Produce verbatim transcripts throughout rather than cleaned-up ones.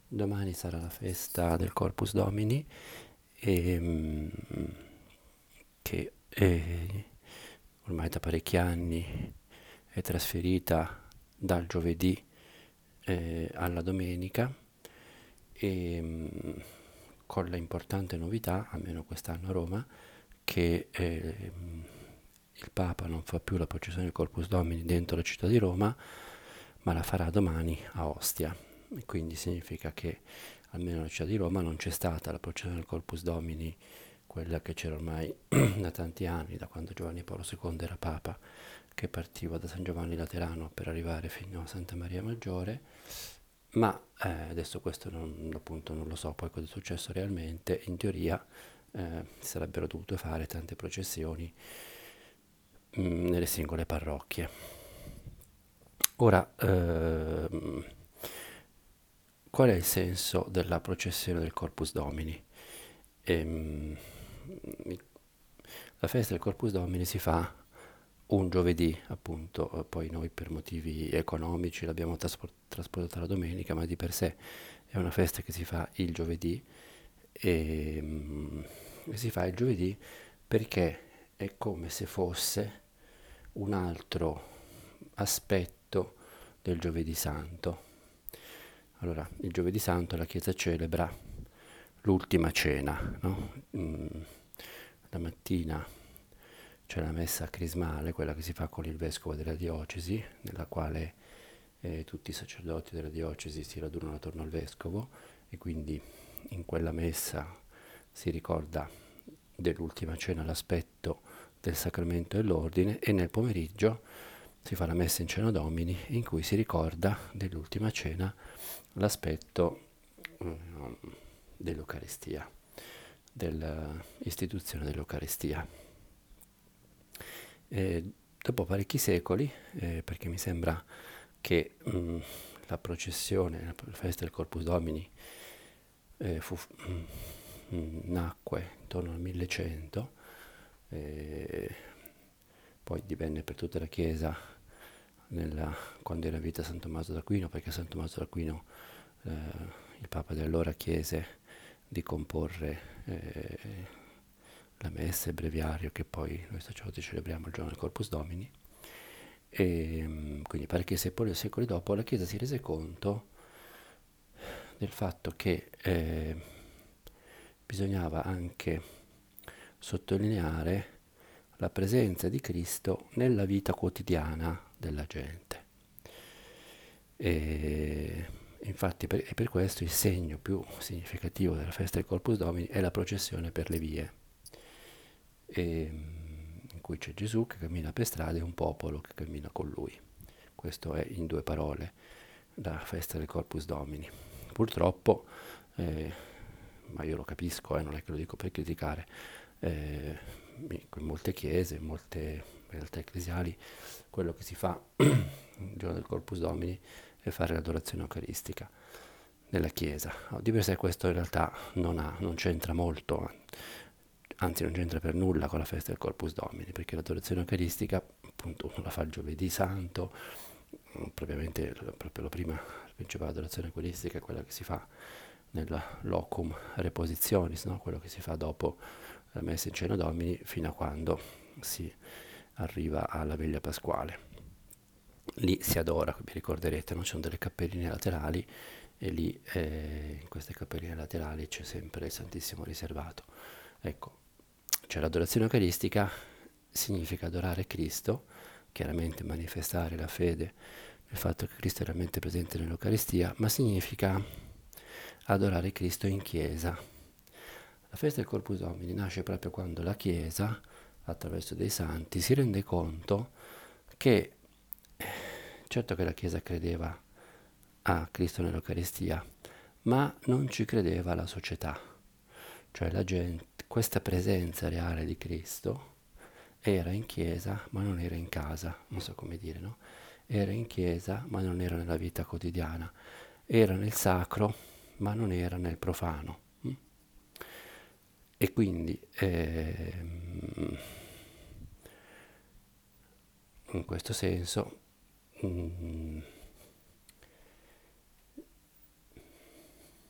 Domani sarà la festa del Corpus Domini e, mm, che eh, ormai da parecchi anni è trasferita dal giovedì eh, alla domenica e mm, con la importante novità, almeno quest'anno a Roma, che eh, il Papa non fa più la processione del Corpus Domini dentro la città di Roma, ma la farà domani a Ostia. E quindi significa che almeno nella città di Roma non c'è stata la processione del Corpus Domini, quella che c'era ormai da tanti anni, da quando Giovanni Paolo secondo era Papa, che partiva da San Giovanni Laterano per arrivare fino a Santa Maria Maggiore, ma eh, adesso questo non, appunto non lo so poi cosa è successo realmente. In teoria eh, si sarebbero dovute fare tante processioni mh, nelle singole parrocchie. Ora, ehm, qual è il senso della processione del Corpus Domini? Ehm, la festa del Corpus Domini si fa un giovedì, appunto, eh, poi noi per motivi economici l'abbiamo traspor- trasportata la domenica, ma di per sé è una festa che si fa il giovedì e, mm, e si fa il giovedì perché è come se fosse un altro aspetto del giovedì santo. Allora, il giovedì santo la Chiesa celebra l'ultima cena, no? Mm, la mattina c'è la messa crismale, quella che si fa con il vescovo della diocesi, nella quale eh, tutti i sacerdoti della diocesi si radunano attorno al vescovo e quindi in quella messa si ricorda dell'ultima cena l'aspetto del sacramento dell'ordine e nel pomeriggio si fa la messa in cena domini in cui si ricorda dell'ultima cena l'aspetto eh, dell'Eucaristia, dell'istituzione dell'Eucaristia. E dopo parecchi secoli, eh, perché mi sembra che mh, la processione, la festa del Corpus Domini eh, fu, mh, mh, nacque intorno al millecento, eh, poi divenne per tutta la Chiesa nella, quando era in vita San Tommaso d'Aquino, perché San Tommaso d'Aquino, eh, il Papa di allora, chiese di comporre eh, la messa e il breviario che poi noi sacerdoti celebriamo il giorno del Corpus Domini. E mm, quindi parecchi secoli, secoli dopo la Chiesa si rese conto del fatto che eh, bisognava anche sottolineare la presenza di Cristo nella vita quotidiana della gente. E infatti per, e per questo il segno più significativo della festa del Corpus Domini è la processione per le vie, e, mm, in cui c'è Gesù che cammina per strada e un popolo che cammina con lui. Questo è in due parole la festa del Corpus Domini. Purtroppo, eh, ma io lo capisco, eh, non è che lo dico per criticare, eh, in molte chiese, in molte realtà ecclesiali, quello che si fa il giorno del Corpus Domini è fare l'adorazione eucaristica nella chiesa. Di per sé questo in realtà non, ha, non c'entra molto, anzi non c'entra per nulla con la festa del Corpus Domini, perché l'adorazione eucaristica appunto uno la fa il giovedì santo, propriamente proprio la prima, la principale adorazione eucaristica è quella che si fa nel locum repositionis, no? Quello che si fa dopo la messa in cena domini fino a quando si arriva alla veglia pasquale. Lì si adora, vi ricorderete, no? Ci sono delle cappelline laterali e lì eh, in queste cappelline laterali c'è sempre il Santissimo riservato. Ecco, cioè l'adorazione eucaristica significa adorare Cristo, chiaramente manifestare la fede nel fatto che Cristo è realmente presente nell'Eucaristia, ma significa adorare Cristo in chiesa. La festa del Corpus Domini nasce proprio quando la Chiesa, attraverso dei santi, si rende conto che, certo che la Chiesa credeva a Cristo nell'Eucaristia, ma non ci credeva la società, cioè la gente, questa presenza reale di Cristo era in chiesa ma non era in casa, non so come dire, no? Era in chiesa ma non era nella vita quotidiana, era nel sacro ma non era nel profano. mm? E quindi ehm, in questo senso mm,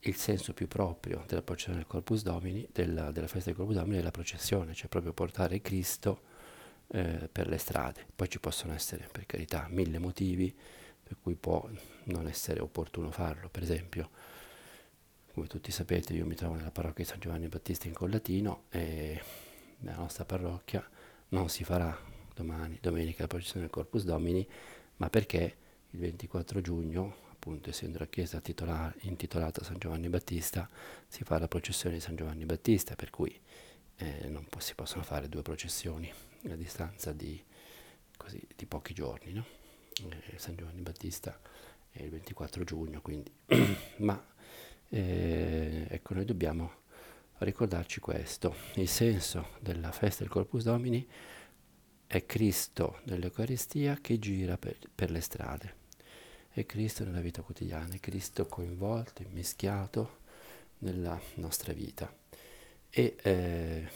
il senso più proprio della processione del Corpus Domini, della, della festa del Corpus Domini, è la processione, cioè proprio portare Cristo eh, per le strade. Poi ci possono essere, per carità, mille motivi per cui può non essere opportuno farlo. Per esempio, come tutti sapete, io mi trovo nella parrocchia di San Giovanni Battista in Collatino e nella nostra parrocchia non si farà domani, domenica, la processione del Corpus Domini, ma perché il ventiquattro giugno, appunto essendo la chiesa titola- intitolata San Giovanni Battista, si fa la processione di San Giovanni Battista, per cui eh, non po- si possono fare due processioni a distanza di, così, di pochi giorni, no? Eh, San Giovanni Battista è il ventiquattro giugno, quindi ma eh, ecco, noi dobbiamo ricordarci questo: il senso della festa del Corpus Domini è Cristo nell'Eucaristia che gira per, per le strade, è Cristo nella vita quotidiana, è Cristo coinvolto, immischiato nella nostra vita. E eh,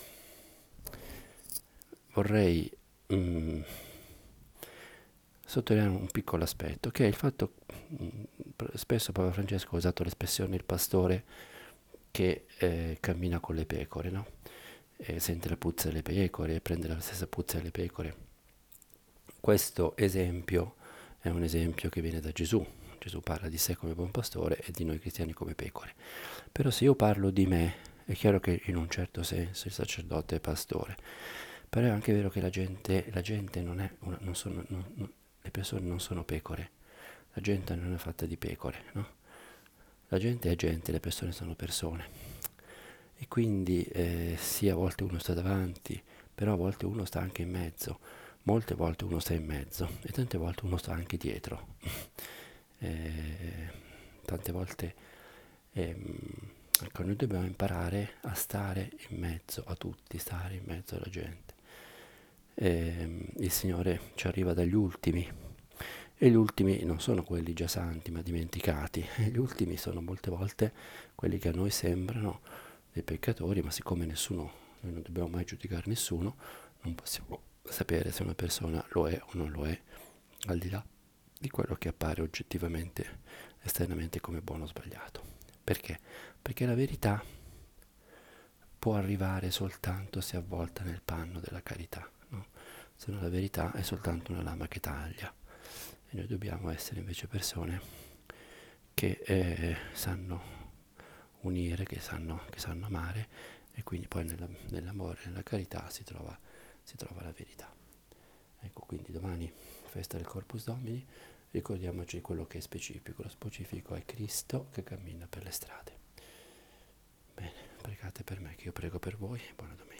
vorrei mm, sottolineare un piccolo aspetto, che è il fatto, mh, spesso Papa Francesco ha usato l'espressione il pastore che eh, cammina con le pecore, no? E sente la puzza delle pecore, prende la stessa puzza delle pecore. Questo esempio è un esempio che viene da Gesù. Gesù parla di sé come buon pastore e di noi cristiani come pecore. Però se io parlo di me, è chiaro che in un certo senso il sacerdote è pastore, però è anche vero che la gente, la gente non è, una, non sono, non, non, le persone non sono pecore, la gente non è fatta di pecore, no? La gente è gente, le persone sono persone. E quindi eh, sì, a volte uno sta davanti, però a volte uno sta anche in mezzo, molte volte uno sta in mezzo e tante volte uno sta anche dietro. eh, tante volte ehm, ecco, noi dobbiamo imparare a stare in mezzo a tutti, stare in mezzo alla gente. Eh, il Signore ci arriva dagli ultimi e gli ultimi non sono quelli già santi ma dimenticati, gli ultimi sono molte volte quelli che a noi sembrano dei peccatori, ma siccome nessuno, noi non dobbiamo mai giudicare nessuno, non possiamo sapere se una persona lo è o non lo è, al di là di quello che appare oggettivamente, esternamente come buono o sbagliato. Perché? Perché la verità può arrivare soltanto se avvolta nel panno della carità, no? Se no la verità è soltanto una lama che taglia. E noi dobbiamo essere invece persone che eh, sanno unire, che sanno, che sanno amare, e quindi poi nella, nell'amore, nella carità si trova, si trova la verità. Ecco, quindi domani, festa del Corpus Domini, ricordiamoci quello che è specifico. Lo specifico è Cristo che cammina per le strade. Bene, pregate per me che io prego per voi. Buona domenica.